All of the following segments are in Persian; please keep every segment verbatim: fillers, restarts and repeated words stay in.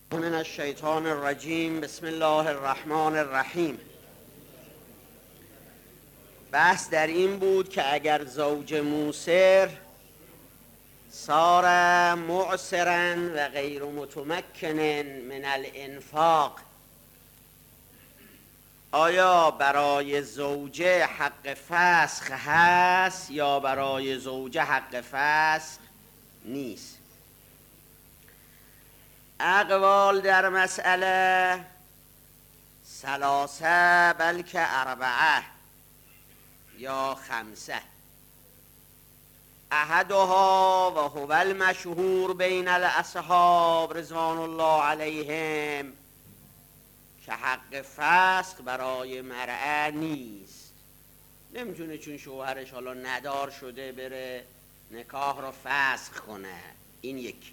من الشیطان الرجیم. بسم الله الرحمن الرحیم. بحث در این بود که اگر زوج موسر صار معسرا و غیر متمکن من الانفاق، آیا برای زوجه حق فسخ هست یا برای زوجه حق فسخ نیست؟ اقوال در مسئله ثلاثه بلکه اربعه یا خمسه. احدها و هو المشهور بین الاصحاب رضوان الله علیهم که حق فسخ برای مرأة نیست. نمیتونه چون شوهرش حالا ندار شده بره نکاح رو فسخ کنه. این یکی.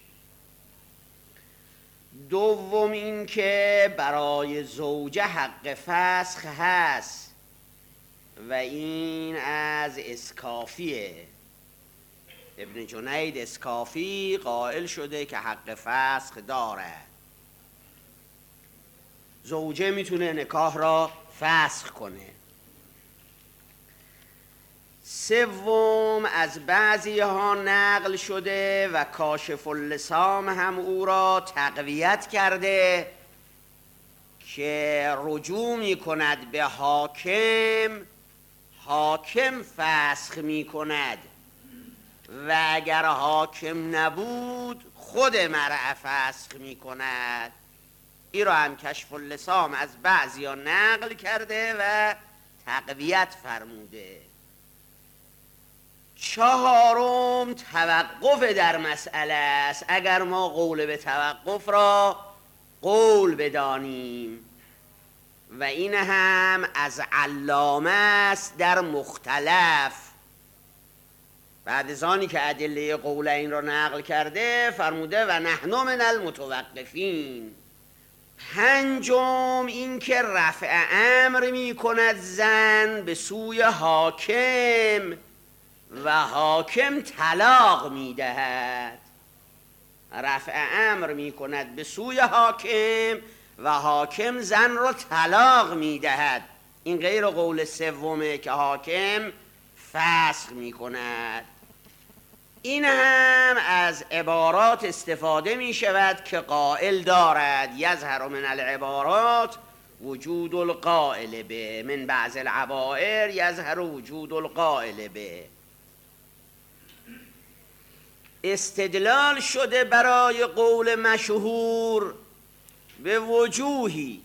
دوم این که برای زوجه حق فسخ هست و این از اسکافیه. ابن جنید اسکافی قائل شده که حق فسخ داره. زوجه میتونه نکاح را فسخ کنه. سوم از بعضی ها نقل شده و کاشف اللسام هم او را تقویت کرده که رجوع می کند به حاکم، حاکم فسخ می کند و اگر حاکم نبود خود مرأة فسخ می کند. این را هم کشف اللسام از بعضی ها نقل کرده و تقویت فرموده. چهارم توقف در مسئله است. اگر ما قول به توقف را قول بدانیم و این هم از علامه است در مختلف. بعد از آنی که ادله قول این را نقل کرده فرموده و نحن من المتوقفین. پنجم این که رفع امر می کند زن به سوی حاکم و حاکم طلاق می دهد. رفع امر می کند به سوی حاکم و حاکم زن را طلاق می دهد. این غیر قول سومه که حاکم فسخ می کند. این هم از عبارات استفاده می شود که قائل دارد. یظهر من العبارات وجود القائل به، من بعض العبائر یظهر وجود القائل به. استدلال شده برای قول مشهور به وجوهی،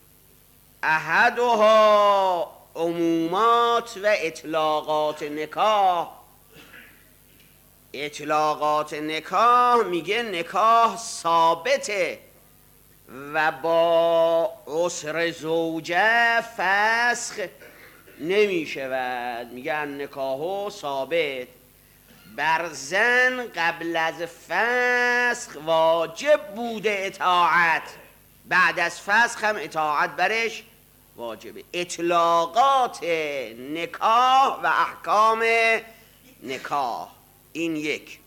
احدها عمومات و اطلاقات نکاح. اطلاقات نکاح میگه نکاح ثابته و با عسر زوجه فسخ نمی شود. میگه نکاح ثابت. بر زن قبل از فسخ واجب بوده اطاعت، بعد از فسخ هم اطاعت برش واجبه. اطلاقات نکاح و احکام نکاح. این یک.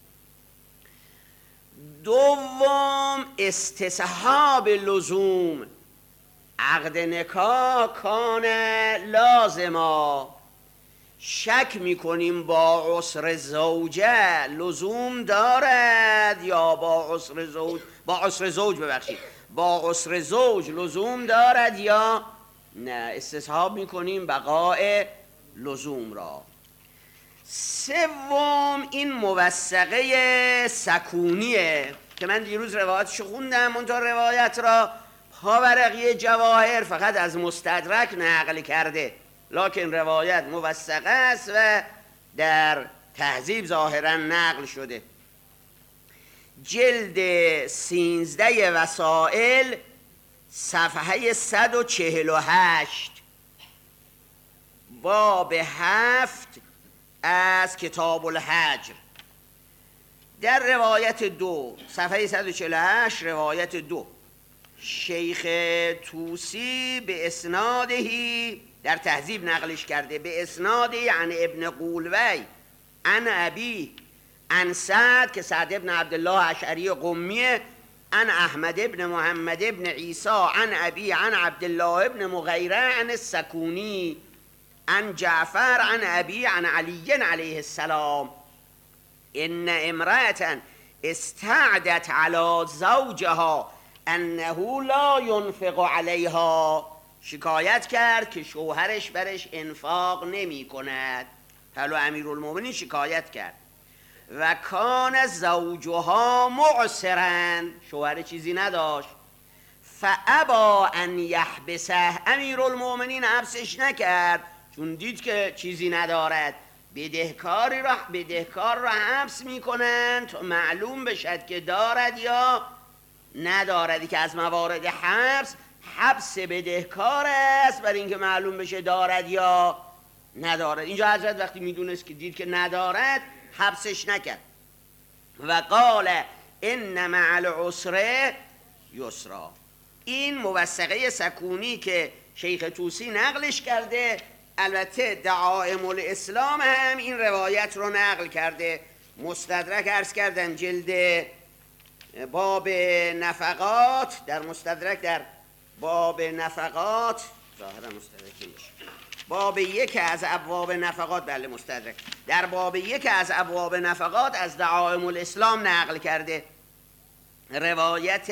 دوم استصحاب لزوم. عقد نکاح کان لازما. شک میکنیم با عسر زوجه لزوم دارد یا با عسر زوج با عسر زوج ببخشید با عسر زوج لزوم دارد یا نه. استصحاب میکنیم بقاء لزوم را. سوم این موثقه سکونیه که من دیروز روایتشو خوندم. اون تا روایت را پاورقی جواهر فقط از مستدرک نقل کرده، لکن روایت موثقه است و در تهذیب ظاهرا نقل شده. جلد سینزده وسائل صفحه صد و چهل و هشت باب هفت از کتاب الحجر. در روایت دو صفحه صد و چهل و هشت روایت دو شیخ توسی به اسنادهی در تهذیب نقلش کرده، به اسنادی عن ابن قولوی عن ابی عن سعد که سعد ابن عبدالله اشعری قمیه عن احمد ابن محمد ابن عیسی عن ابی عن عبدالله ابن مغیره عن السکونی عن جعفر عن ابی عن علی علیه السلام ان امرأة استعدت على زوجها انه لا ينفق علیها، شکایت کرد که شوهرش برش انفاق نمی کند. حالا امیرالمومنین شکایت کرد و کان زوجها معسرا، شوهر چیزی نداشت. فابا ان یحبسه، امیرالمومنین حبسش نکرد چون دید که چیزی ندارد. بدهکاری را بدهکار را حبس میکنند تا معلوم بشد که دارد یا ندارد، که از موارد حبس حبس بدهکار است برای اینکه معلوم بشه دارد یا ندارد. اینجا حضرت وقتی میدونست که دید که ندارد حبسش نکرد. و قال ان مع العسر یسرا. این موثقه سکونی که شیخ طوسی نقلش کرده، البته دعائم الاسلام هم این روایت رو نقل کرده. مستدرک عرض کردم جلد باب نفقات، در مستدرک در باب نفقات ظاهرا مستدرکش باب یک از ابواب نفقات، بله مستدرک، در باب یک از ابواب نفقات از دعائم الاسلام نقل کرده. روایت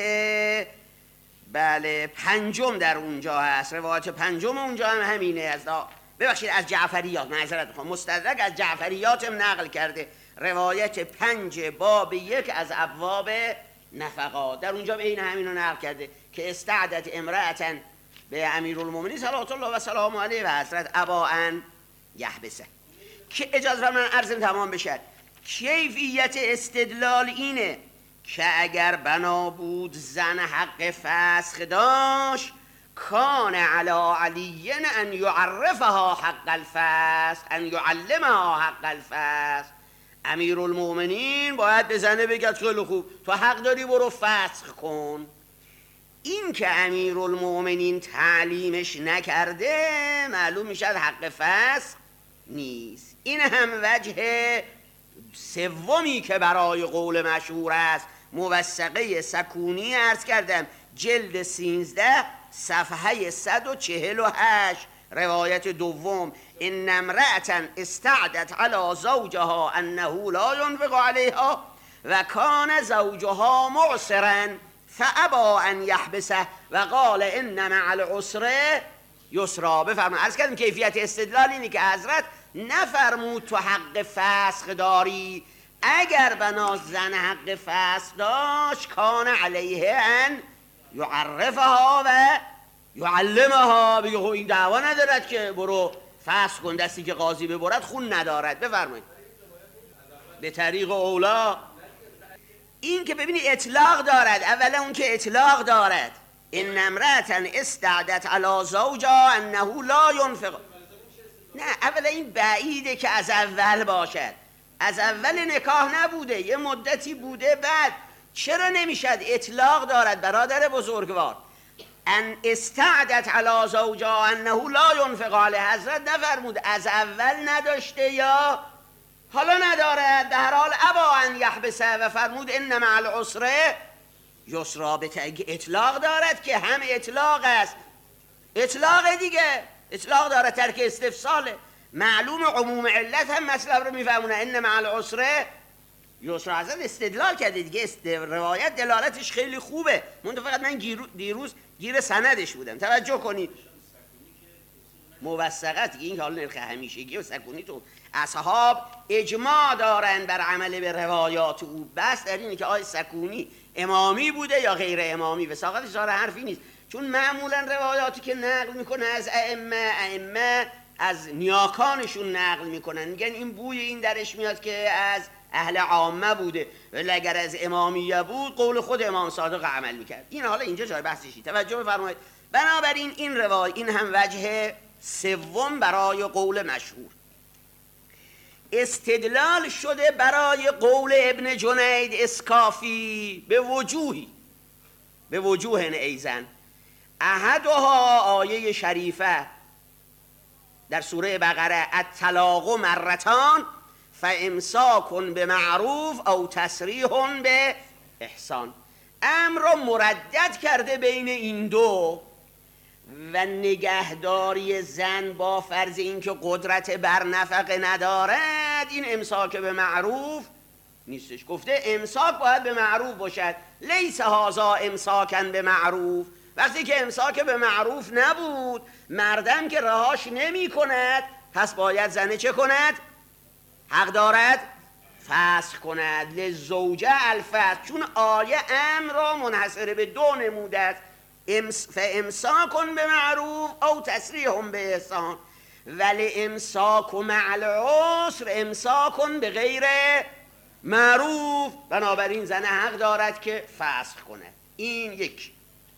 بله پنجم در اونجا هست، روایت پنجم اونجا هم همینه. از دا... ببخشید از جعفریات، معذرت میخوام، مستدرک از جعفریات هم نقل کرده. روایت پنج باب یک از ابواب نفقات، در اونجا به این همینو نقل کرده که استعدت امرأة به امیرالمومنین صلوات الله و سلام علیه و حضرت ابا ان یحبسه. که اجازه فرمان عرضم تمام بشد. کیفیت استدلال اینه که اگر بنا بود زن حق فسخ داشت، کان علی علی ان یعرفها حق الفسخ، ان یعلمها حق الفسخ. امیرالمومنین باید به زنه بگد خیلی خوب تو حق داری برو فسخ کن. این که امیرالمومنین تعلیمش نکرده معلوم میشد حق فسخ نیست. این هم وجه سومی که برای قول مشهور است. موثقه سکونی عرض کردم جلد سینزده صفحه صد و چهل و هشت، روایت دوم، ان امرأة استعدت على زوجها انه لا ينفق عليها و کان زوجها معسرا فابا ان یحبسه و قال ان مع العسر یسرا. بفرمایید عرض کردم کیفیت استدلال اینه که حضرت نفرمود تو حق فسخ داری، اگر بنا زن حق فسخ داشت کان علیه ان یعرفها و یعلمها، بگه این دعوا ندارد که برو فسخ کن، دستی که قاضی ببرد خون ندارد. بفرمایید به طریق اولا. این که ببینی اطلاق دارد، اولا اون که اطلاق دارد ان امرأة استعدت علی زوجها انه لا ينفق، نه اولا این بعیده که از اول باشد، از اول نکاح نبوده، یه مدتی بوده. بعد چرا نمیشد اطلاق دارد برادر بزرگوار؟ ان استعدت علی زوجها انه لا ينفق علیه، حضرت نفرمود از اول نداشته یا حالا ندارد، در هر حال ابا ان یحبسه و فرمود ان مع العسر یسرا. به اطلاق دارد که هم اطلاق است، اطلاق دیگه اطلاق دارد، ترک استفصاله. معلوم عموم علت هم مطلب رو میفهمونه ان مع العسر یسرا. حضرت استدلال کرده دیگه، است روایت دلالتش خیلی خوبه، من فقط من دیروز گیر سندش بودم. توجه کنید موثقت این که حالا نرخ همیشگی و سکونی تو اصحاب اجماع دارن بر عمل به روایات او، بس در اینه که آیا سکونی امامی بوده یا غیر امامی. وثاقتش داره حرفی نیست، چون معمولا روایاتی که نقل میکنه از ائمه ائمه از نیاکانشون نقل میکنن، میگن این بوی این درش میاد که از اهل عامه بوده، ولی اگر از امامیه بود قول خود امام صادق عمل میکرد. این حالا اینجا جای بحثشی، توجه بفرمایید. بنابراین این روایت این هم وجه سوم برای قول مشهور. استدلال شده برای قول ابن جنید اسکافی به وجوهی به وجوه ایزن. احدها آیه شریفه در سوره بقره الطلاق مرتان فامساک بمعروف او تسریح به احسان. امر را مردد کرده بین این دو و نگهداری زن با فرض اینکه قدرت بر نفقه ندارد این امساک به معروف نیستش. گفته امساک باید به معروف باشد. لیس هذا امساکا به معروف. وقتی که امساک به معروف نبود، مردم که رهاش نمی کند، پس باید زنه چه کند؟ حق دارد فسخ کند. لزوجه الفسخ، چون آیه امر را منحصر به دو نموده است، فامساک به معروف او تسریح به احسان، ولی امساک مع العسر امساک به غیر معروف. بنابراین زن حق دارد که فسخ کند. این یک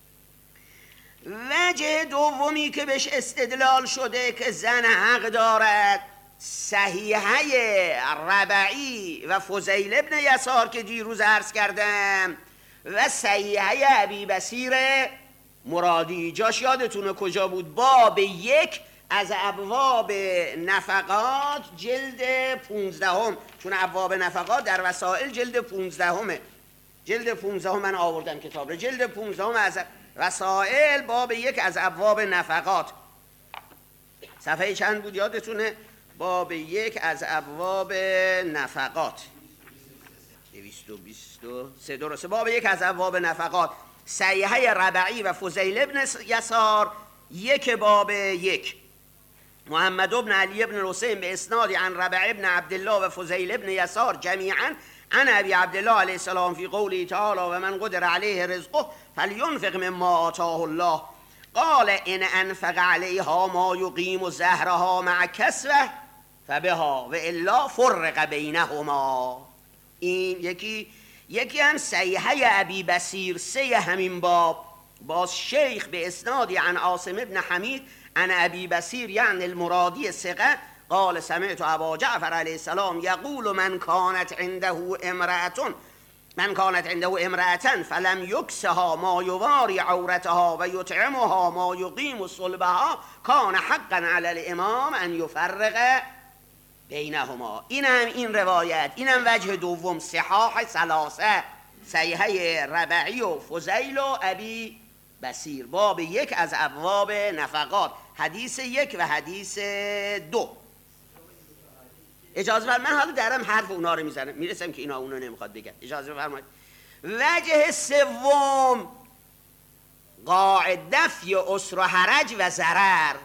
وجه دومی که بهش استدلال شده که زن حق دارد، صحیحه ربعی و فضیل ابن یسار که دیروز عرض کردم و صحیحه ابی بصیر مرادی. جاش یادتونه کجا بود؟ باب یک از ابواب نفقات جلد پونزدهم، چون ابواب نفقات در وسائل جلد پونزدهمه. جلد پونزدهم من آوردم کتاب رو، جلد پونزدهم از وسائل باب یک از ابواب نفقات. صفحه چند بود یادتونه؟ باب یک از ابواب نفقات دویست و بیست و سه درسته. باب یک از ابواب نفقات، صحیحه ربعی و فضیل ابن یسار، یک باب یک. محمد ابن علی ابن الحسین به اسنادی عن ربع ابن عبدالله و فضیل ابن یسار جمیعا عن ابی عبدالله علیه السلام فی قوله تعالی و من قدر علیه رزقه فلینفق مما آتاه الله قال ان انفق علیها ما یقیم زهرها مع کسوه فبها و الا فرق بینهما. این یکی یکی هم صحیحه ابی بصیر سه همین باب، باز شیخ به اسنادی عن عاصم ابن حمید عن ابی بصیر یعنی المرادی ثقه قال سمعت ابا جعفر علیه السلام یقول من کانت عنده امرأة من کانت عنده امرأة فلم یکسها ما یواری عورتها و یطعمها ما یقیم صلبها کان حقا علی الامام ان یفرق بینهما. اینم این روایت، اینم وجه دوم، صحاح ثلاثه، صحیحه ربعی و فضیل و ابی بصیر، باب یک از ابواب نفقات، حدیث یک و حدیث دو. اجازه فرمایید من حالا درم حرف اونا رو میزنم، میرسم که اینا اونو نمیخواد بگن. اجازه فرمایید. وجه سوم قاعده فی اسر و حرج و ضرر،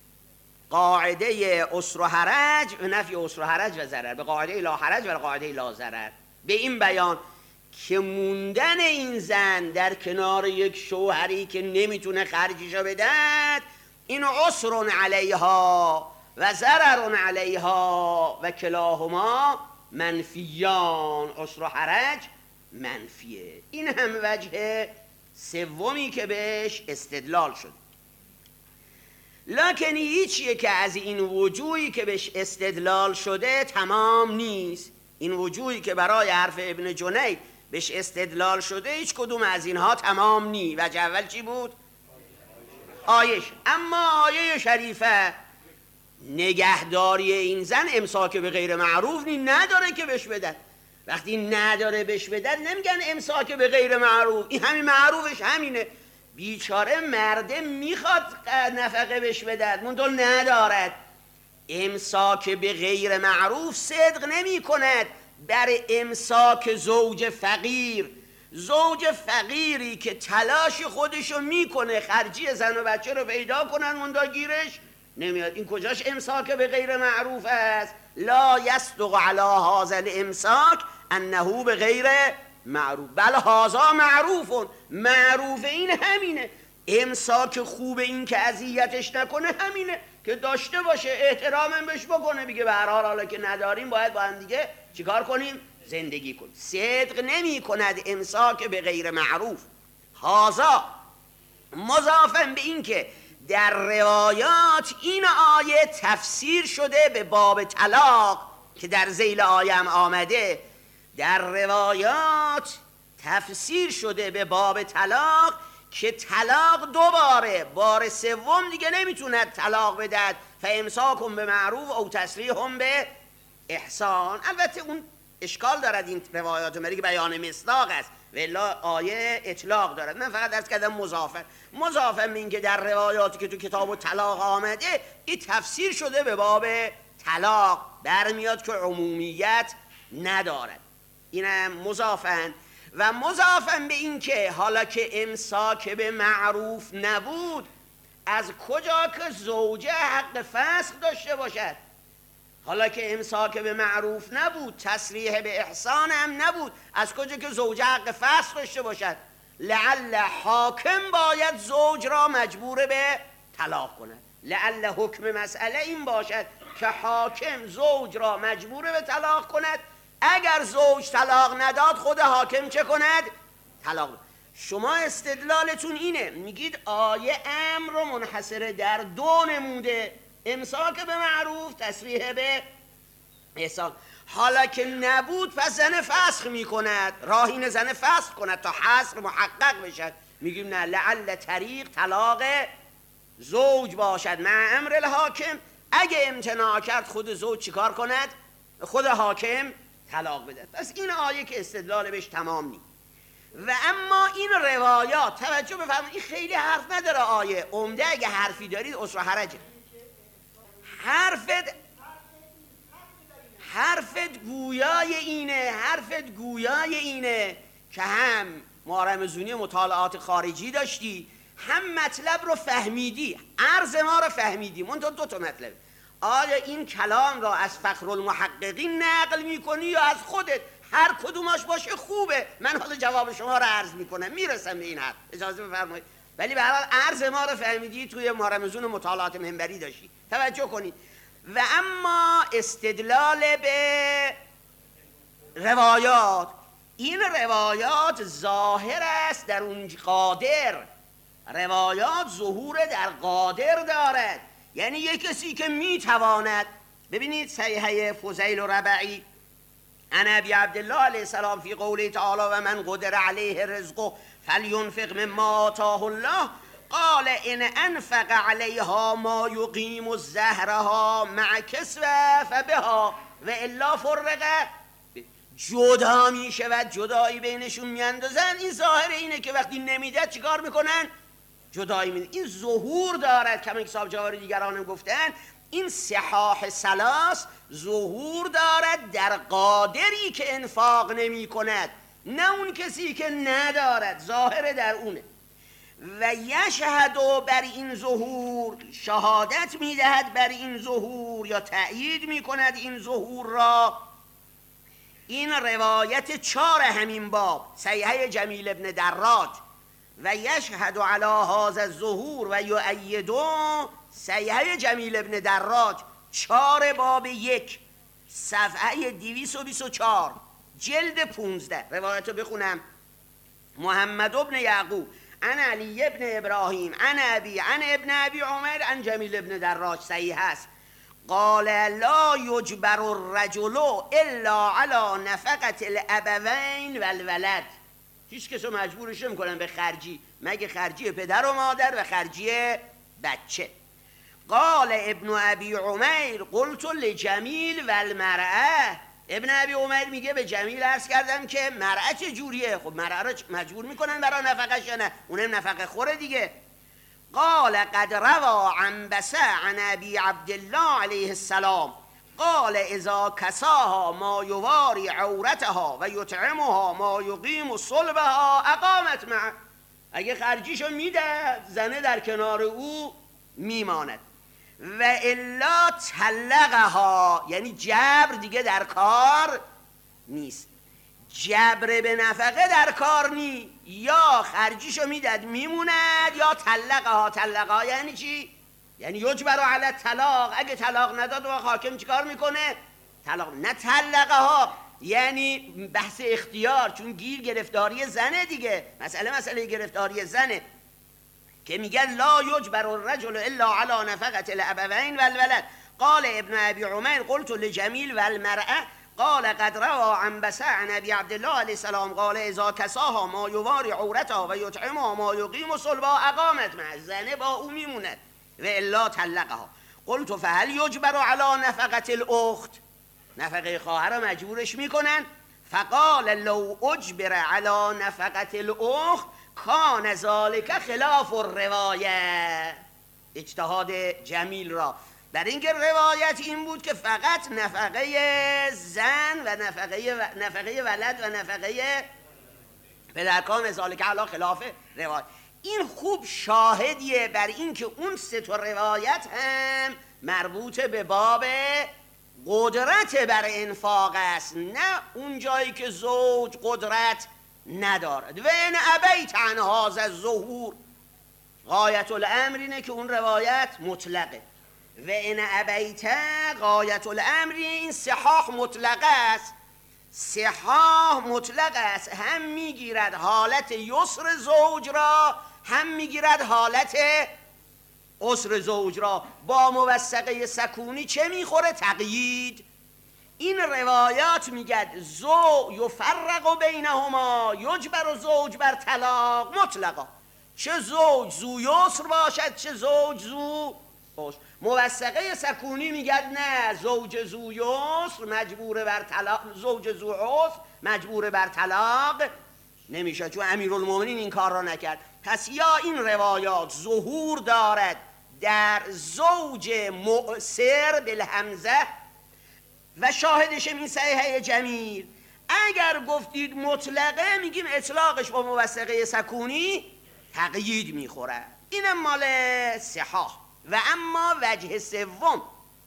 قاعده اسر و حرج و نفی اسر و حرج و ضرر، به قاعده لا حرج و قاعده لا ضرر، به این بیان که موندن این زن در کنار یک شوهری که نمیتونه خرجشو بدهد این عسر علیها و ضرر علیها و کلاهما منفیان، عسر و حرج منفیه. این هم وجه سومی که بهش استدلال شد. لکن هیچ یک از این وجوهی که بهش استدلال شده تمام نیست. این وجوهی که برای حرف ابن جنید بهش استدلال شده هیچ کدوم از اینها تمام نی. وجه اول چی بود؟ آیش. اما آیه شریفه نگهداری این زن امساک به غیر معروف نی، نداره که بهش بدن. وقتی نداره بهش بدن نمیگن امساک به غیر معروف، این همین معروفش همینه. بیچاره مرده میخواد نفقه بهش بدن منتها ندارد. امساک به غیر معروف صدق نمی کند بر امساک زوج فقیر. زوج فقیری که تلاش خودشو میکنه خرجی زن و بچه رو پیدا کنن منتها گیرش نمیاد، این کجاش امساک به غیر معروف است؟ لا یصدق علی هذا الامساک انه به غیر معروف بل هذا معروف. معروف این همینه. امساک خوب این که اذیتش نکنه همینه که داشته باشه، احترامم بهش بکنه، بگه به هر حال حالا که نداریم باید با هم دیگه چیکار کنیم؟ زندگی کنیم. صدق نمی کند امساک به غیر معروف. هذا مضافن به این که در روایات این آیه تفسیر شده به باب طلاق که در ذیل آیه هم آمده. در روایات تفسیر شده به باب طلاق که طلاق دو باره، بار سوم دیگه نمیتوند طلاق بدهد. فامساکم به معروف او تسریحهم به احسان. البته اون اشکال دارد این روایات مری که بیان مصداق است و الا آیه اطلاق دارد. من فقط عرض کردم مضافن مضافن این که در روایاتی که تو کتاب طلاق آمده این تفسیر شده به باب طلاق، برمیاد که عمومیت ندارد. اینم مضافن. و مضافن به این که حالا که امساک به معروف نبود، از کجا که زوجه حق فسخ داشته باشد؟ حالا که امساک به معروف نبود، تصریح به احسان هم نبود، از کجا که زوجه حق فسخ داشته باشد؟ لعل حاکم باید زوج را مجبور به طلاق کند. لعل حکم مسئله این باشد که حاکم زوج را مجبور به طلاق کند. اگر زوج طلاق نداد، خود حاکم چه کند؟ طلاق. شما استدلالتون اینه، میگید آیه امر رو منحصره در دو نموده، امساک به معروف، تصریح به احسان. حالا که نبود پس زن فسخ میکند، راهین زن فسخ کند تا حصر محقق بشد. میگیم نه، لعل طریق طلاق زوج باشد مع امر الحاکم. اگه امتناع کرد خود زوج چیکار کند؟ خود حاکم طلاق بده. پس این آیه که استدلال بهش تمام نیست. و اما این روایات توجه بفرمایید، این خیلی حرف نداره آیه، عمده اگه حرفی دارید اسر حرجه. حرفت حرفت گویای اینه حرفت گویای اینه که هم مارمزونی مطالعات خارجی داشتی، هم مطلب رو فهمیدی، عرض ما رو فهمیدی. من دو تا مطلب، آیا این کلام را از فخرالمحققین نقل میکنی یا از خودت؟ هر کدومش باشه خوبه، من حالا جواب شما رو عرض میکنم، میرسم به این حرف، اجازه بفرمایید. ولی به هر حال عرض ما رو فهمیدی، توی مارمزون مطالعات منبری داشتی، توجه کنید. و اما استدلال به روایات، این روایات ظاهر است در اون قادر، روایات ظهور در قادر دارد، یعنی یک کسی که میتواند. ببینید صحیحه فضیل و ربعی عن ابی عبدالله علیه السلام فی قوله تعالی و من قدر علیه رزقه فلینفق مما آتاه الله قال ان انفق علیها ما یقیم زهرها مع کسوه فبها و الا فرقه. جدا می شود، جدایی بینشون میاندازن. این ظاهر اینه که وقتی نمیدد چیکار میکنن؟ جدایی میدن. این ظهور دارد، کما که صاحب جواهر دیگرانم گفتن، این صحاح سلاس ظهور دارد در قادری که انفاق نمی کند، نه اون کسی که ندارد، ظاهر در اونه. و یشهد بر این ظهور، شهادت میدهد بر این ظهور یا تأیید میکند این ظهور را، این روایت چار همین باب صحیحه جمیل ابن دراج. و یشهد علی هذا الظهور و یؤیدو صحیحه جمیل ابن دراج، چار باب یک، صفحه دویست و بیست و چهار، جلد پونزده. روایت رو بخونم. محمد ابن یعقوب عن علی ابن ابراهیم عن ابی عن ابن ابی عمر عن جمیل ابن دراج، صحیح است. قال لا یجبر الرجل الا على نفقة الابوین والولد. هیچ کس رو مجبورش نمی‌کنن به خرجی مگه خرجی پدر و مادر و خرجی بچه. قال ابن ابی عمر قلت لجمیل والمرأة. ابن ابی عمر میگه به جمیل عرض کردم که مرأة چه جوریه؟ خب مرأة رو مجبور میکنن برای نفقش یا نه؟ اونم نفقه خوره دیگه. قال قد روى عنبسة عن ابي عبد الله علیه السلام قال اذا کساها ما یواری عورتها و یطعمها ما یقیم صلبها اقامت معه. اگه خرجیشو میده زنه در کنار او میماند. و الا طلقها، یعنی جبر دیگه در کار نیست. جبر به نفقه در کار نیست، یا خرجیشو میداد میموند یا طلقها. طلقها یعنی چی؟ یعنی یجبر علی الطلاق، اگه طلاق نداد و حاکم چیکار میکنه؟ طلاق. نه طلقها یعنی بحث اختیار، چون گیر گرفتاری زنه دیگه، مسئله مسئله گرفتاری زنه که میگن لا یجبر الرجل الا علی نفقة الابوین والولد. قال ابن ابی عمر قلت لجمیل والمرأة قال قد روى عنبسة عن ابي عبد الله علیه السلام قال اذا کساها ما یواری عورتها و یطعمها ما یقیم صلبها اقامت معه. زنه با او میموند و الا طلقها. قلت فهل یجبر علی نفقة الاخت؟ نفقه خواهر را مجبورش میکنن. فقال لو اجبر علی نفقت الاخت کان ذلک خلاف الروایه. اجتهاد جمیل را در اینکه روایت این بود که فقط نفقه زن و نفقه و نفقه ولد و نفقه پدر کان ذلک علی خلاف روایت. این خوب شاهدیه بر این که اون سه تا روایت هم مربوط به باب قدرت بر انفاق است، نه اون جایی که زوج قدرت ندارد. و ان ابیت عن هذا الظهور، غایت الامر اینه که اون روایت مطلقه. و ان ابیت غایت الامر، این صحاح مطلقه است. صحاح مطلق است، هم میگیرد حالت یسر زوج را، هم میگیرد حالت عسر زوج را. با موثقه سکونی چه میخوره؟ تقیید. این روایات میگد زو یفرق بینهما یجبر زوج بر طلاق مطلقا، چه زوج زو یسر باشد چه زوج زو عسر. موثقه سکونی میگد نه، زوج زو یسر مجبور بر طلاق، زوج زو عسر مجبور بر طلاق نمیشه، چون امیرالمومنین این کار را نکرد. پس یا این روایات ظهور دارد در زوج مؤثر بالهمزه و شاهدش این صحیحه جمیل. اگر گفتید مطلقه میگیم اطلاقش با موثقه سکونی تقیید میخوره. اینم مال صحاح. و اما وجه سوم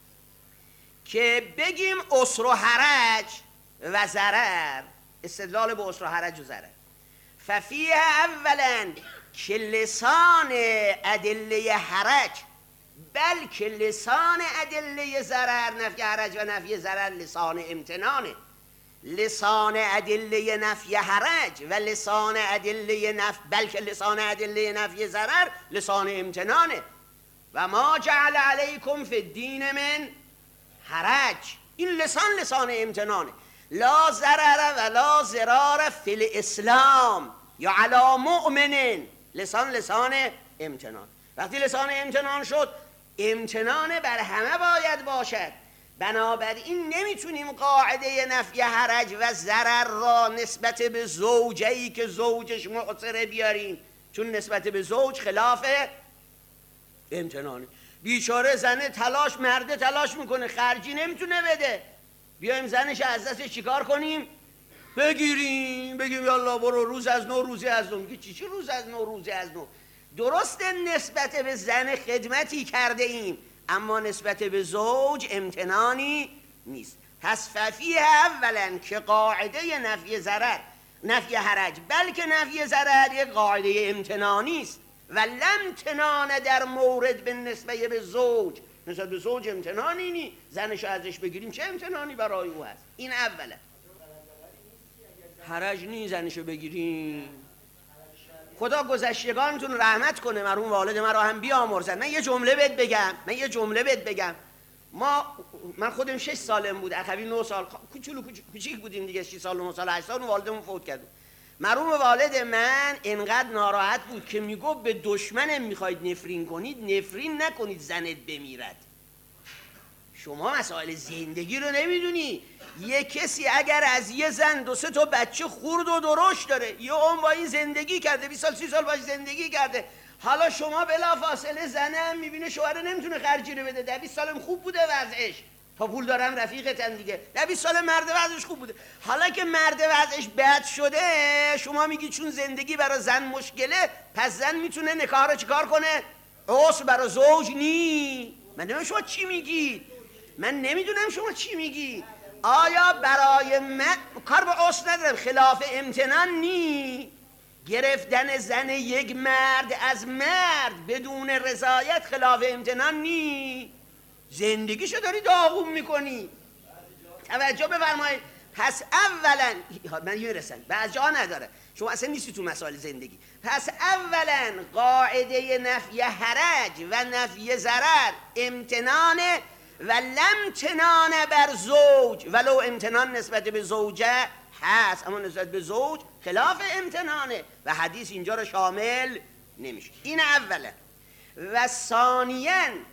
که بگیم عسر و حرج و ضرر، استدلال به عسر و حرج و ضرر، ففیه اولا که لسان ادله حرج بلکه لسان ادله ضرر، نفی حرج و نفی ضرر لسان امتنانه. لسان ادله نفی حرج و لسان ادله نفی، بلکه لسان ادله نفی ضرر لسان امتنانه. و ما جعل علیکم فی الدین من حرج، این لسان لسان امتنانه. لا ضرر و لا ضرار فی الاسلام یا علی مؤمن، لسان لسان امتنان. وقتی لسان امتنان شد، امتنان بر همه باید باشد. بنابراین نمیتونیم قاعده نفی حرج و ضرر را نسبت به زوجه‌ای که زوجش معسره بیاریم، چون نسبت به زوج خلاف امتنانه. بیچاره زنه تلاش، مرده تلاش میکنه خرجی نمیتونه بده، بیایم زنش از دستش چیکار کنیم؟ بگیریم، بگیم یالله برو روز از نو روزی از نو. میگه چی چی روز از نو روزی از نو؟ درسته نسبت به زن خدمتی کرده ایم، اما نسبت به زوج امتنانی نیست. پس ففیه اولا که قاعده نفی ضرر نفی حرج بلکه نفی ضرر یک قاعده امتنانی است و لم تنان در مورد به نسبه به زوج، نسبت به زوج امتنانی نی، زنشو ازش بگیریم چه امتنانی برای او هست؟ این اولا. حرج نی زنشو بگیریم. خدا گذشتگانتون رحمت کنه، مرحوم والد مرا هم بیامرزن. من یه جمله بهت بگم من یه جمله بهت بگم ما من خودم شش سالم بود، اخوی نه سال کوچولو کوچیک بودیم دیگه، شش سال نه سال هشت سال والدمون فوت کرد. مرحوم والد من انقدر ناراحت بود که میگفت به دشمنم میخواید نفرین کنید، نفرین نکنید زنت بمیرد. شما مسائل زندگی رو نمیدونی. یه کسی اگر از یه زن دو سه تا بچه خورد و درشت داره، یه عمر با این زندگی کرده، بیست سال سی سال باش زندگی کرده، حالا شما بلا فاصله زنم میبینه شوهر نمیتونه خرجی رو بده، ده بیست سالم خوب بوده وضعش، تا پول دارم رفیقتن دیگه، ده بیست سال مرد وضعش خوب بوده، حالا که مرد وضعش بد شده شما میگی چون زندگی برای زن مشکله پس زن میتونه نکاح رو چیکار کنه؟ عسر برای زوج نی. من نمیدونم شما چی میگید، من نمیدونم شما چی میگید. آیا برای من کار به عسر ندارم، خلاف امتنان نی؟ گرفتن زن یک مرد از مرد بدون رضایت خلاف امتنان نی؟ زندگیشو داری داغون میکنی. توجه بفرمایید. پس اولا من یه رسن بعض جا نداره، شما اصلا نیستی تو مسائل زندگی. پس اولا قاعده نفی حرج و نفی ضرر امتنانه و لم تنان بر زوج، ولو امتنان نسبت به زوجه هست اما نسبت به زوج خلاف امتنانه و حدیث اینجا رو شامل نمیشه. این اولا. و ثانیاً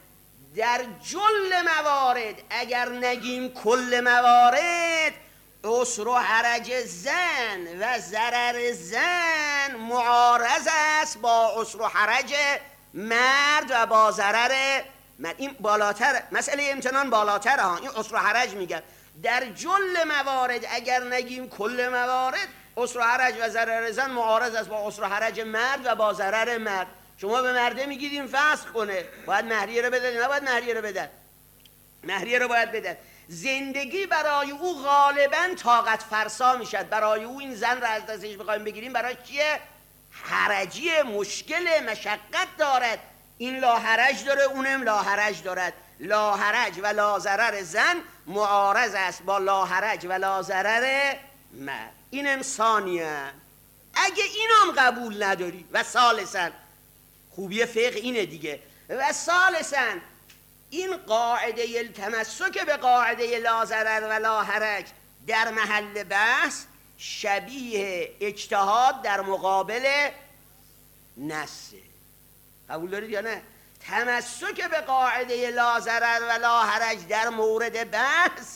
در جل موارد، اگر نگیم کل موارد، عسر و حرج زن و ضرر زن معارض است با عسر و حرج مرد و با ضرر مرد. این بالاتر، مسئله امتنان بالاتر ها، این عسر و حرج میگن. در جل موارد اگر نگیم کل موارد، عسر و حرج و ضرر زن معارض است با عسر و حرج مرد و با ضرر مرد. شما به مرده میگید این فسخ کنه، باید مهریه رو بدن، نباید مهریه رو بدن، مهریه رو باید بدن. زندگی برای او غالبا طاقت فرسا میشد، برای او این زن رو از دستش بخوایم بگیریم برای چیه؟ حرجی، مشکل، مشقت دارد. این لاحرج داره، اونم لاحرج دارد. لاحرج و لازرر زن معارض است با لاحرج و لازرر مرد. اینم ثانیه. اگه اینم قبول نداری و ثالثاً، خوبی فقه اینه دیگه، و ثالثاً این قاعده تمسک به قاعده لا ضرر و لا حرج در محل بحث شبیه اجتهاد در مقابل نص. قبول دارید یا نه؟ تمسک به قاعده لا ضرر و لا حرج در مورد بحث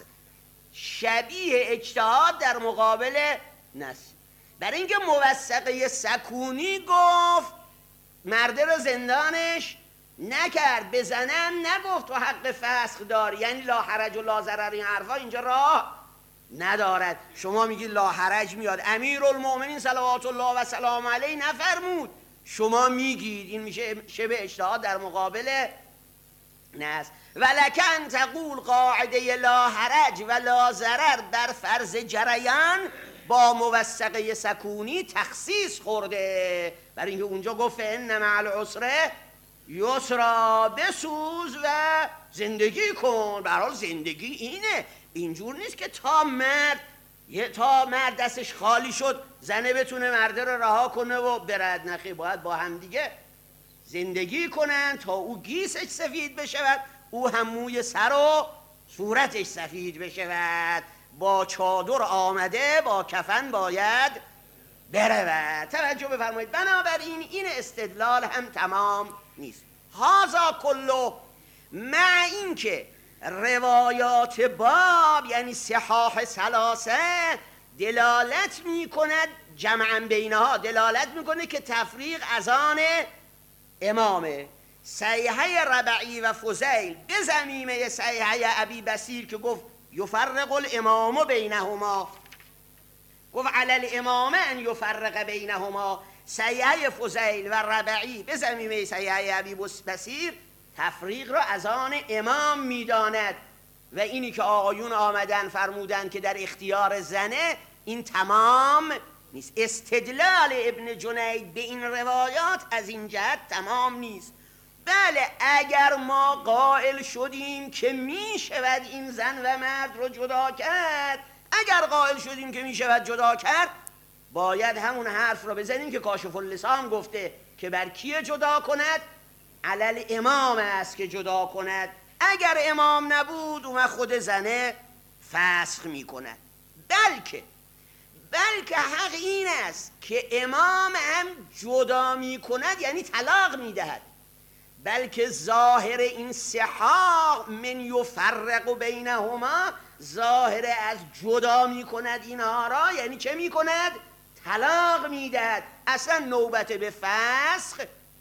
شبیه اجتهاد در مقابل نص. برای اینکه موثقه سکونی گفت مرده رو زندانش نکرد، بزنم نگفت تو حق فسخ داری، یعنی لا حرج و لا ضرر این حرفا اینجا راه ندارد. شما میگید لا حرج میاد، امیرالمؤمنین صلوات الله و سلام علیه نفرمود، شما میگید، این میشه شبه اجتهاد در مقابل نص. ولکن تقول قاعده لا حرج و لا ضرر بر فرض جریان با موثقه سکونی تخصیص خورده، برای اینکه اونجا گفت ان مع العسر یسرا، بسوز و زندگی کن. به هر حال زندگی اینه، اینجور نیست که تا مرد یه تا مرد دستش خالی شد زنه بتونه مرده رو رها کنه و برد. نخی، باید با هم دیگه زندگی کنن تا او گیسش سفید بشود، او هم موی سر و صورتش سفید بشود. با چادر آمده با کفن باید برود. توجه بفرمایید. بنابراین این استدلال هم تمام نیست. هازا کلو، مع این که روایات باب یعنی صحاح ثلاثه دلالت می کند، جمعا بینها دلالت می کنه که تفریق از آن امامه. صحیحه ربعی و فضیل به ضمیمه صحیحه ابی بصیر که گفت یفرق الامام بینهما، گفت علی الامام ان یفرق بینهما. صحیحه فضیل و ربعی به ضمیمه صحیحه ابی بصیر تفریق را از آن امام میداند. و اینی که آقایون آمدن فرمودن که در اختیار زنه، این تمام نیست. استدلال ابن جنید به این روایات از این جهت تمام نیست. بله، اگر ما قائل شدیم که می شود این زن و مرد رو جدا کرد، اگر قائل شدیم که می شود جدا کرد، باید همون حرف رو بزنیم که کاشف اللسان گفته که بر کی جدا کند؟ علل امام است که جدا کند. اگر امام نبود اون خود زنه فسخ می کند. بلکه بلکه حق این است که امام هم جدا می کند، یعنی طلاق می دهد. بلکه ظاهر این صحاح من یفرق بینهما، ظاهر از جدا می کند اینها را، یعنی چه می کند؟ طلاق می دهد، اصلا نوبت به فسخ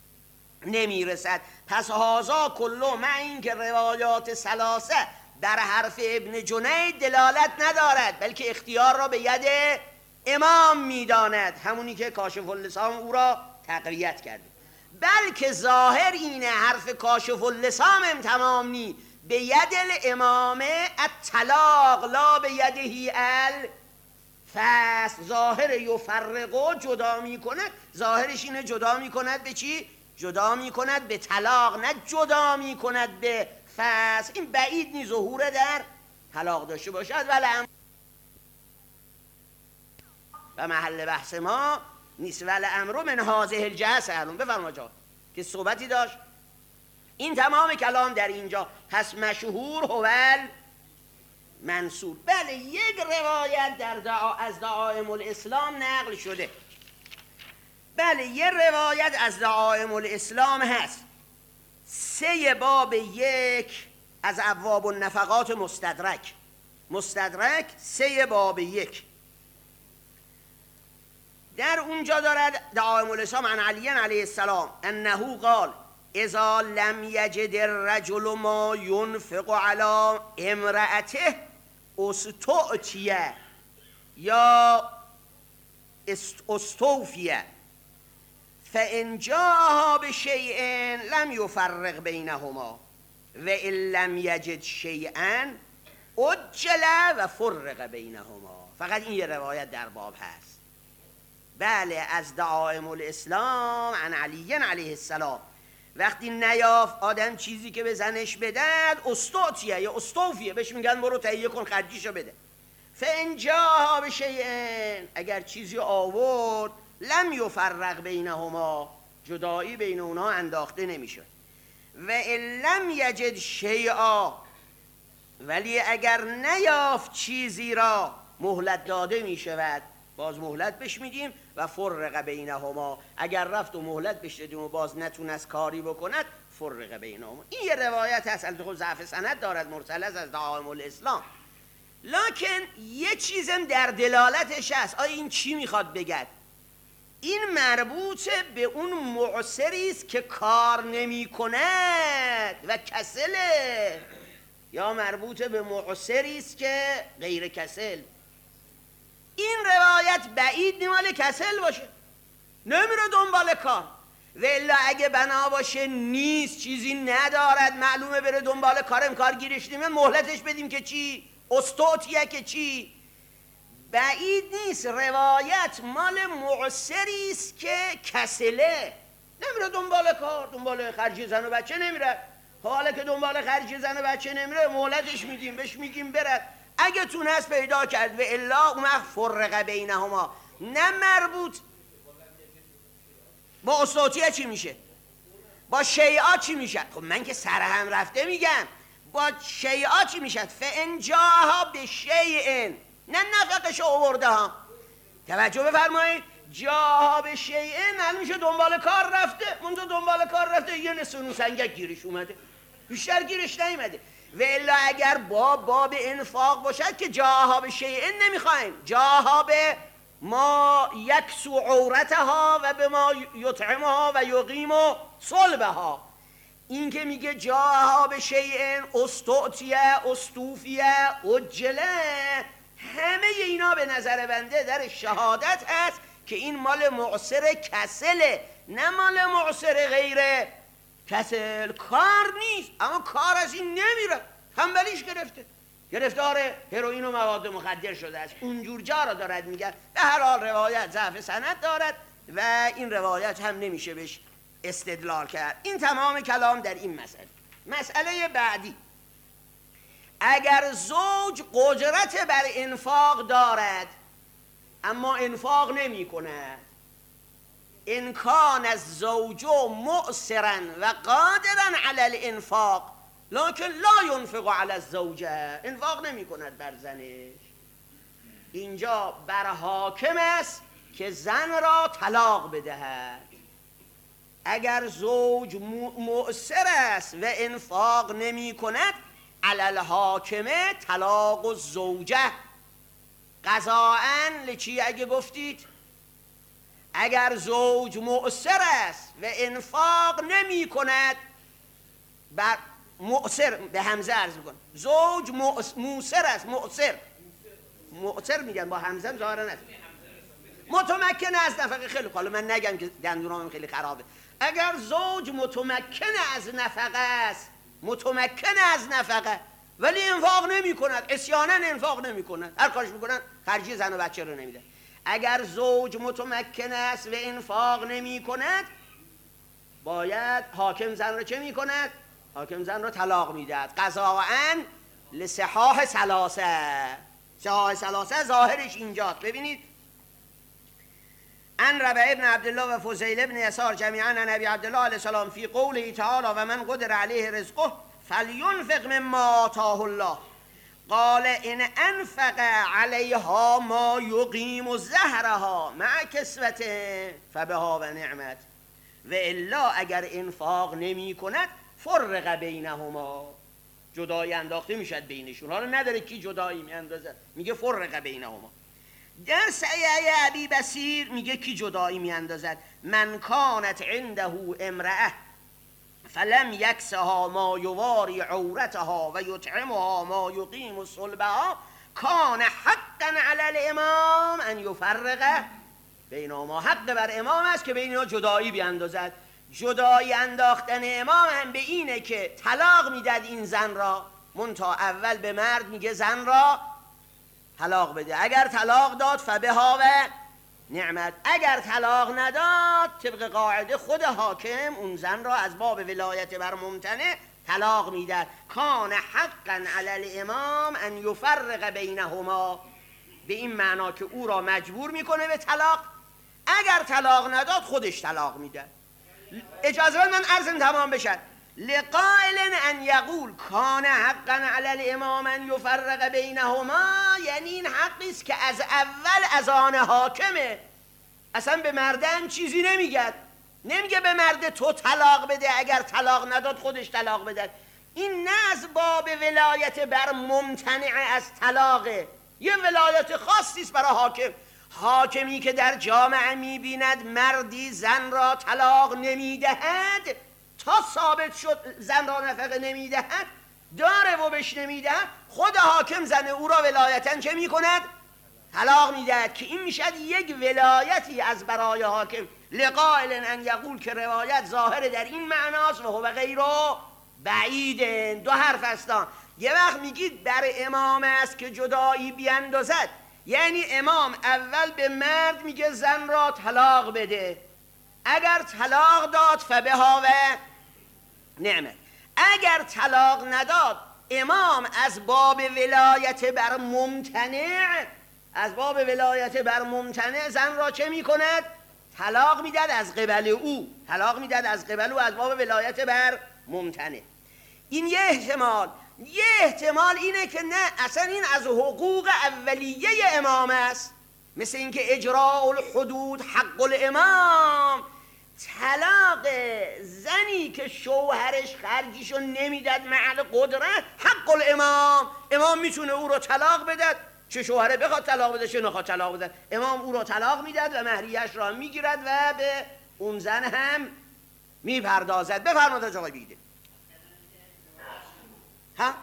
نمی رسد. پس هازا کلو، مع این که روایات ثلاثه در حرف ابن جنید دلالت ندارد، بلکه اختیار را به ید امام می داند، همونی که کاشف اللسان او را تقویت کرده. بلکه ظاهر اینه، حرف کاشف اللسان هم تمام نی، به ید الامام الطلاق لا به یدهی الفسخ. ظاهر یفرقو جدا می کند، ظاهرش اینه جدا می کند به چی؟ جدا می کند به طلاق، نه جدا می کند به فسخ. این بعید نی ظهور در طلاق داشته باشد، ولی هم و محل بحث ما نیست. ولی امرو من هذه الجهه سهلون. بفرما جا که صحبتی داشت. این تمام کلام در اینجا. پس مشهور هول منصور. بله، یک روایت در دعا از دعائم الاسلام نقل شده. بله، یک روایت از دعائم الاسلام هست. سه باب یک از ابواب النفقات مستدرک مستدرک سه باب یک در اونجا دارد دعائم الاسلام عن علی علیه السلام انه قال اذا لم یجد الرجل ما ينفق على امرأته استعطیه یا استوفیه فان جاءها بشیء لم یفرق بینهما و ان لم یجد شیئا عجل و فرق بینهما. فقط این یه روایت در باب هست. بله، از دعائم الاسلام عن علی علیه السلام وقتی نیافت آدم چیزی که به زنش بدهد استعطیه یا استوفیه، بهش میگن برو تهیه کن خرجیشو بده. فان جاءها بشیء، اگر چیزی آورد لم یفرق بینهما، جدایی بین اونها انداخته نمیشه. و ان لم یجد شیئا، ولی اگر نیافت چیزی را مهلت داده میشود، باز مهلت بهش میدیم. و فرق بینهما، اگر رفت و مهلت بهش دادیم و باز نتونست کاری بکند فرق بینهما. این یه روایت هست، البته خب ضعف سند دارد، مرسل است از دعائم الاسلام، لکن یه چیزم در دلالتش هست. آیا این چی میخواد بگد؟ این مربوط به اون معسری است که کار نمی کند و کسله، یا مربوط به معسری است که غیر کسل؟ این روایت بعید نیمال کسل باشه، نمیره دنبال کار. و الا اگه بنا باشه نیست، چیزی ندارد، معلومه بره دنبال کارم، کار گیرش نمیاد، مهلتش بدیم که چی؟ استوتیه که چی؟ بعید نیست روایت مال معسری است که کسله، نمیره دنبال کار، دنبال خرج زن و بچه نمیره. حالا که دنبال خرج زن و بچه نمیره، مهلتش میدیم، بهش میگیم برد، اگه تونست پیدا کرد. و الا اون وقت فرق بینهما. نه مربوط با استوتیه چی میشه؟ با شیعا چی میشه؟ خب من که سر هم رفته میگم با شیعا چی میشه؟ فان جاءها بشیء، نه نفقش آورده ها. توجه بفرمایید، جاها به شیء معلوم میشه دنبال کار رفته، منذ دنبال کار رفته یه نصف نون سنگک گیرش اومده، بیشتر گیرش نیومده. و الا اگر با باب انفاق باشد که جاها به شیء نمیخوایم، جاها به ما یکسو عورتها و به ما یطعمها و یقیم صلبها. این که میگه جاها به شیء استعطیه استوفیه عجله، همه اینا به نظر بنده در شهادت هست که این مال معسر کسله، نه مال معسر غیر کسل. کار نیست، اما کار از این نمیره، تنبلیش گرفته، گرفتار هروئین و مواد مخدر شده است، اونجور جا را دارد میگه. به هر حال روایت ضعف سند دارد و این روایت هم نمیشه بهش استدلال کرد. این تمام کلام در این مسئله. مسئله بعدی، اگر زوج قدرت بر انفاق دارد اما انفاق نمی کند، ان کان الزوج مؤسرا و قادرا علی الانفاق لکن لا ينفق علی الزوجه، انفاق نمی کند بر زنش، اینجا بر حاکم است که زن را طلاق بدهد. اگر زوج مؤسر است و انفاق نمی کند، علی الحاکمه طلاق الزوجه قضاءً لچی؟ اگه گفتید اگر زوج مؤسر است و انفاق نمی کند، بر مؤسر به همزه عرض میکنم، زوج مؤسر است، مؤسر مؤسر میگن با همزه ظاهرا است، متمکن از نفقه. خیلی حالا من نگم که دندونام خیلی خرابه. اگر زوج متمکن از نفقه است، متمکن از نفقه ولی انفاق نمی کند، عصیاناً انفاق نمی کند، هر کارش میکنن خرجی زن و بچه رو نمیده. اگر زوج متمکن است و انفاق نمی کند، باید حاکم زن رو چه می کند؟ حاکم زن رو طلاق میدهد. قضاءً لصحاح ثلاثه، صحاح ثلاثه ظاهرش اینجاست. ببینید، ان ربع ابن عبدالله و فضیل ابن یسار جمیعا عن ابی عبدالله علیه السلام فی قوله تعالی و من قدر علیه رزقه فلینفق مما آتاه الله قال ان انفق علیها ما یقیم ظهرها مع کسوته فبها و نعمت. و الا اگر انفاق نمی کند فرق بینهما، جدایی انداخته میشد بینشون. حالا نداره کی جدایی میاندازه، میگه فرق بینهما. در سعی ابی بصیر میگه کی جدایی میاندازد؟ من کانت عنده امرأه فلم یکسها ما یواری عورتها و یطعمها ما یقیم صلبها کان حقا علی الامام ان یفرق بینهما. حق بر امام است که بین اینا جدایی بیاندازد. جدایی انداختن امام هم به اینه که طلاق میداد این زن را، منتها اول به مرد میگه زن را طلاق بده. اگر طلاق داد فبها و نعمت، اگر طلاق نداد طبق قاعده خود حاکم اون زن را از باب ولایت بر ممتنع طلاق میداد. کان حقا علی الامام ان یفرق بینهما، به این معنا که او را مجبور میکنه به طلاق. اگر طلاق نداد خودش طلاق میده. اجازه بدید من عرضم تمام بشد. لقائل ان یقول کان حقا علی الامام ان یفرق بینهما، یعنی این حقی است که از اول از آن حاکمه، اصلا به مردم چیزی نمیگه. نمیگه به مرد تو طلاق بده، اگر طلاق نداد خودش طلاق بده. این نه از باب ولایت بر ممتنع از طلاقه، یه ولایت خاصی است برای حاکم. حاکمی که در جامعه میبیند مردی زن را طلاق نمیدهد تا ثابت شد زن را نفقه نمیدهد، داره و بهش نمیدهد، خود حاکم زن او را ولایتاً چه میکند؟ طلاق میدهد. که این میشد یک ولایتی از برای حاکم. لقائل ان یقول که روایت ظاهر در این معناست و هو غیر بعید. دو حرف هستن. یه وقت میگید بر امام است که جدایی بیاندازد، یعنی امام اول به مرد میگه زن را طلاق بده، اگر طلاق داد فبها و نعمت. اگر طلاق نداد امام از باب ولایت بر ممتنع، از باب ولایت بر ممتنع زن را چه میکند؟ طلاق میداد از قبل او، طلاق میداد از قبل او از باب ولایت بر ممتنع. این یه احتمال. یه احتمال اینه که نه، اصلا این از حقوق اولیه امام است، مثل اینکه اجراء الحدود حق الامام. طلاق زنی که شوهرش خرجیشو نمیداد محل قدرت حق الامام، امام میتونه او رو طلاق بدد، چه شوهره بخواد طلاق بده چه نخواد طلاق بده، امام او رو طلاق میداد و مهریه‌اش را میگیرد و به اون زن هم میپردازد. بفرمایید آقای بیده. ها؟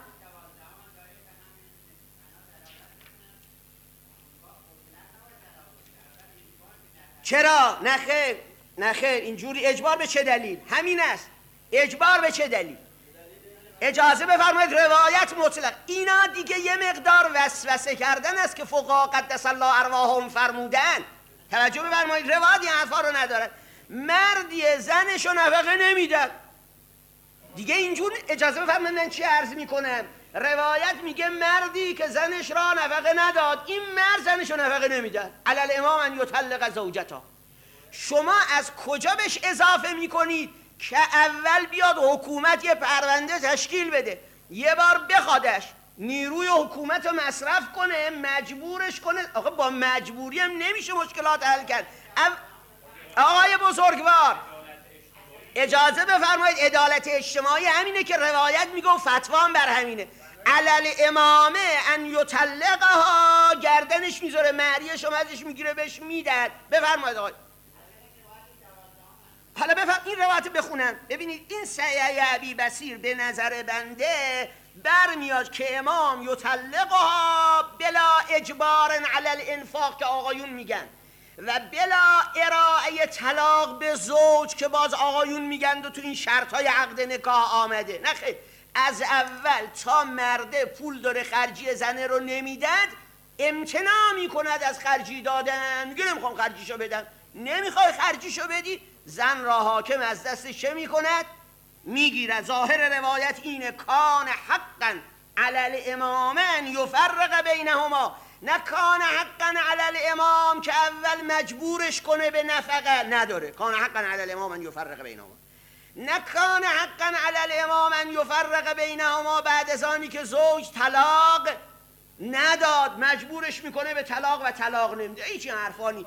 چرا؟ نخیر نخیر، اینجوری اجبار به چه دلیل؟ همین است. اجبار به چه دلیل؟ اجازه بفرمایید روایت مطلق. اینا دیگه یه مقدار وسوسه کردن است که فقها قدس الله ارواحهم فرمودن. توجه بفرمایید، روایت این حرفا رو ندارد. مردی زنشو نفقه نمیداد دیگه. اینجور اجازه بفرمایید من چی عرض میکنم. روایت میگه مردی که زنش را نفقه نداد، این مرد زنشو نفقه نمیداد. علی الامام ان یطلق زوجته. شما از کجا بهش اضافه میکنید که اول بیاد حکومت یه پرونده تشکیل بده، یه بار بخوادش، نیروی حکومت رو مصرف کنه، مجبورش کنه؟ آخه با مجبوری هم نمیشه مشکلات حل کرد. آقای بزرگوار اجازه بفرمایید، عدالت اجتماعی همینه که روایت میگه و فتوام بر همینه. علل امامه ان یطلقها، گردنش میذاره، مهریه‌ش رو ازش میگیره بهش میداد. بفرمایید آقای. حالا بفرمایید این روایت بخونن ببینید. این سعی ابی بصیر به نظر بنده برمیاد که امام یطلقها بلا اجبار علی الانفاق که آقایون میگن، و بلا ارائه طلاق به زوج که باز آقایون میگن و تو این شرطهای عقد نکاح آمده. نخیر، از اول تا مرده پول داره خرجی زنه رو نمیداد، امتناع میکند از خرجی دادن. میگه نمیخوام خرجیشو بدم. نمیخوای خرجیشو بدی، زن را حاکم از دستش چه میکند؟ میگیرد. ظاهر روایت اینه کان حقا علی الامام ان یفرق بینهما، نه کان حقا علی الامام که اول مجبورش کنه به نفقه، نداره. کان حقا علی الامام ان یفرق بینهما، نه کان حقا علی الامام ان یفرق بینهما بعد از آنی که زوج طلاق نداد مجبورش میکنه به طلاق و طلاق نمیده. هیچ حرفانی.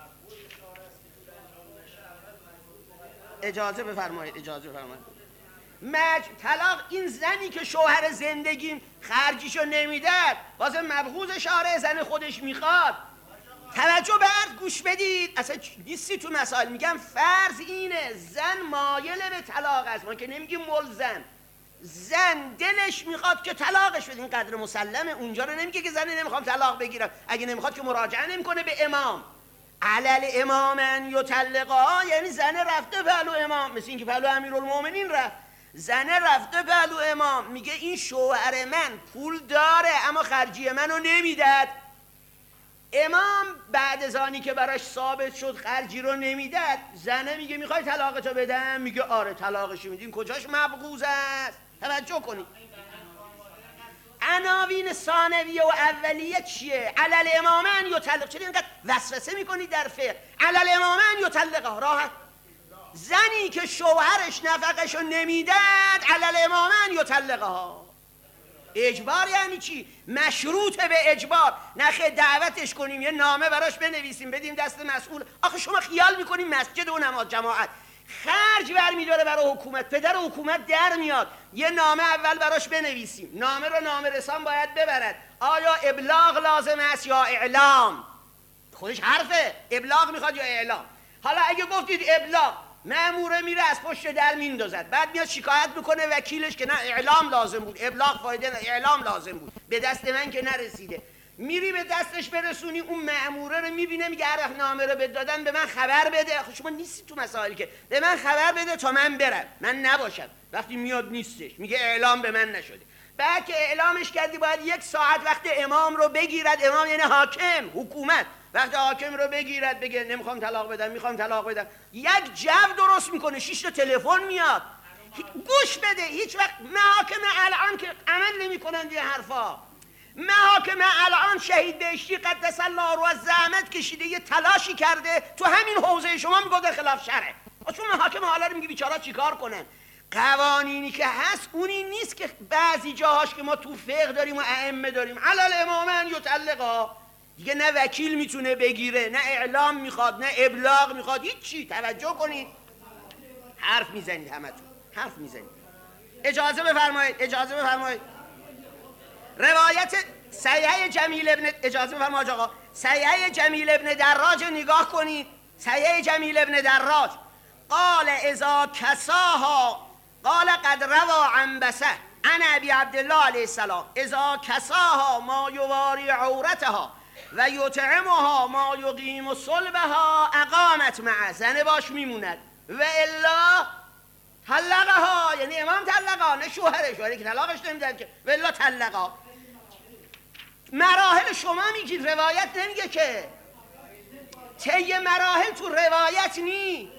اجازه بفرمایید اجازه بفرمایید مج... طلاق این زنی که شوهر زندگیم خرجیشو نمیداد واسه مبغوض شارع زن خودش میخواد. توجه به عرض گوش بدید، اصلا نیستی تو مسائل. میگم فرض اینه زن مایل به طلاق است، ما که نمیگیم ملزم. زن دلش میخواد که طلاقش بده، این قدر مسلمه. اونجا رو نمیگه که زن نمیخوام طلاق بگیرم، اگه نمیخواد که مراجعه نمیکنه به امام. علل امامن یطلقها، یعنی زن رفته پهلو امام، مثل اینکه پهلو امیرالمومنین رفت. زن رفته پهلو امام میگه این شوهر من پول داره اما خرجی منو نمیداد. امام بعد از آنی که براش ثابت شد خرجی رو نمیداد، زنه میگه میخوای طلاقتو بدم؟ میگه آره طلاقشو میدین. کجاش مبغوض است؟ توجه کنید. عناوین ثانویه و اولیه چیه؟ علل امامن یطلق. چرا اینقدر وسوسه میکنید در فقه؟ علل امامن یطلقها، راحت. زنی که شوهرش نفقشو نمیداد علل امامن یطلقها. اجبار یعنی چی؟ مشروط به اجبار. نخه دعوتش کنیم، یه نامه براش بنویسیم بدیم دست مسئول. آخه شما خیال میکنیم مسجد و نماز جماعت خرج برمیداره برای حکومت، پدر حکومت در میاد، یه نامه اول براش بنویسیم. نامه رو نامه رسان باید ببرد. آیا ابلاغ لازم است یا اعلام؟ خودش حرفه، ابلاغ میخواد یا اعلام. حالا اگه گفتید ابلاغ، مأموره میره از پشت در میندازد، بعد میاد شکایت میکنه وکیلش که نه اعلام لازم بود، ابلاغ فایده نه، اعلام لازم بود، به دست من که نرسیده. میری به دستش برسونی، اون مأموره رو میبینه میگه هر وقت نامه رو بد دادن به من خبر بده. آخه شما نیستی تو مسائل که به من خبر بده تا من برم، من نباشم. وقتی میاد نیستش میگه اعلام به من نشده. بعد که اعلامش کردی باید یک ساعت وقت امام رو بگیرد. امام یعنی حاکم، حکومت. وقتی حاکم رو بگیرد بگه نمیخوام طلاق بدم، میخوام طلاق بدم، یک جو درست میکنه، شش تا تلفن میاد. گوش بده، هیچ وقت محاکم الان که عمل نمیکنن این حرفا. محاکم الان شهید بهشتی قدس الله روح زحمت کشیده، یه تلاشی کرده تو همین حوزه شما میگه خلاف شرعه. چون محاکم حالا رو میگه بیچارا چیکار کنن؟ قوانینی که هست اونی نیست که بعضی جاهاش که ما تو فقه داریم و ائمه داریم علل امامن یطلقها. دیگه نه وکیل میتونه بگیره، نه اعلام میخواد، نه ابلاغ میخواد، هیچ چی. توجه کنید، حرف میزنید همتون، حرف میزنید. اجازه بفرمایید، اجازه بفرمایید. روایت صحیح جمیل ابن، اجازه بفرمایید آقا، صحیح جمیل ابن دراج نگاه کنید. صحیح جمیل ابن دراج قال اذا کساها، قال قد روا عن بسه عن ابی عبدالله علیه السلام اذا کساها ما یواری عورتها و یطعمها ما یقیم صلبها اقامت معه، زنه باش میموند. و الا طلقها، یعنی امام طلقها، نه شوهرش، شوهری که طلاقش نمیدن که. و الا طلقها. مراحل شما میگید، روایت نمیگه که. طی مراحل تو روایت نی.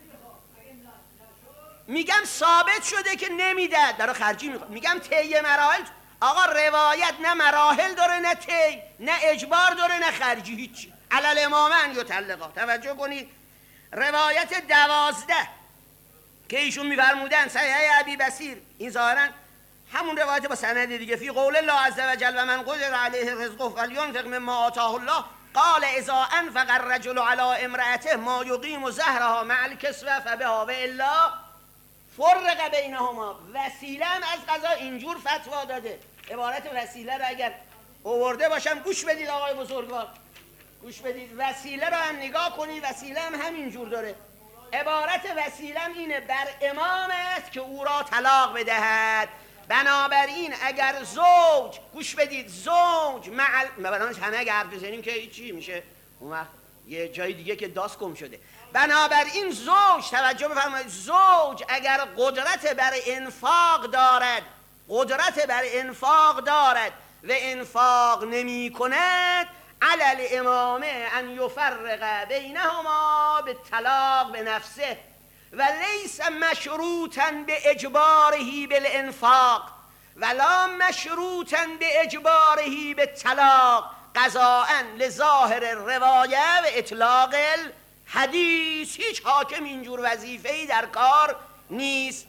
میگم ثابت شده که نمیداد، برای خرجی میخواد. میگم طی مراحل. آقا روایت نه مراحل داره، نه طی، نه اجبار داره، نه خرجی، هیچ. علل امامن یطلقها. توجه کنید. روایت دوازده که ایشون میفرمودن صحیح ابی بصیر، این ظاهرا همون روایت با سند دیگه. فی قول الله عز وجل و من قدر علیه رزقه فلینفق مما آتاه الله قال اذا انفق الرجل على امرأته ما یقیم ظهرها مع الکسوة فبها و الا فرق بینهما. وسیله هم از قضا اینجور فتوا داده. عبارت وسیله رو اگر آورده باشم گوش بدید آقای بزرگوار، گوش بدید. وسیله رو هم نگاه کنید، وسیله هم همینجور داره. عبارت وسیله هم اینه بر امام است که او را طلاق بدهد. بنابراین اگر زوج، گوش بدید، زوج مع بنابراین همه اگر حرف بزنیم که چی میشه اون وقت یه جای دیگه که داست گم شده. بنابراین زوج، توجه بفرمایید، زوج اگر قدرت بر انفاق دارد، قدرت بر انفاق دارد و انفاق نمی کند، علل امامه ان یفرق بینهما به طلاق به نفسه و لیس مشروطا به اجباره بالانفاق ولا مشروطا به اجباره به طلاق قضاء لظاهر روایه و اطلاق الحدیث. هیچ حاکم اینجور وظیفه‌ای در کار نیست.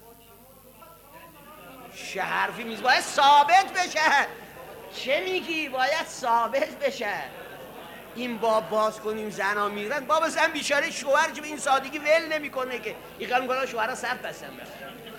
چه حرفی میز باید ثابت بشه. چه میگی؟ باید ثابت بشه. این باب باز کنیم زنا میرن، بابا زن بیچاره شوهر که به این سادگی ول نمیکنه که این کار میکنه شوهرها سر پسن بره.